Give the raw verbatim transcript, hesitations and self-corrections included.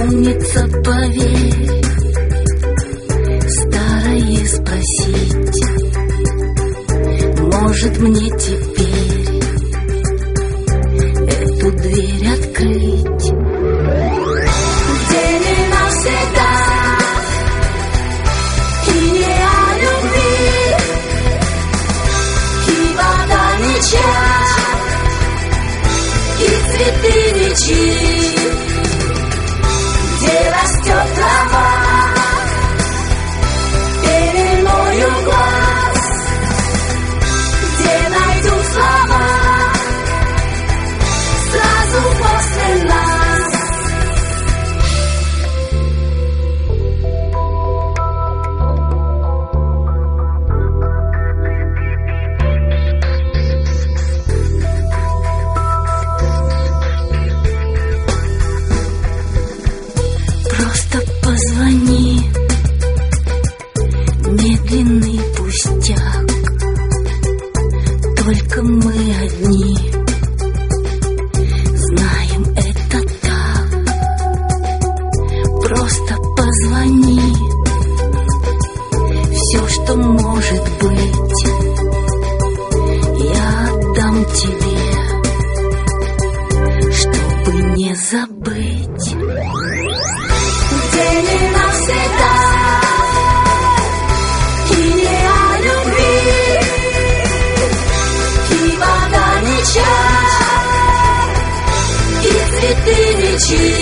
помнится, поверь, старое спросить. Может мне теперь эту дверь открыть? Где не навсегда, и не о любви, и вода ничья, и цветы ничьи. Где растет трава пеленою глаз, где найду слова сразу после нас. Просто позвони, медленный пустяк, только мы одни знаем это так. Просто позвони, все, что может быть, я отдам тебе, чтобы не забыть. Где не навсегда, и не о любви, и вода ничья, и цветы ничьи.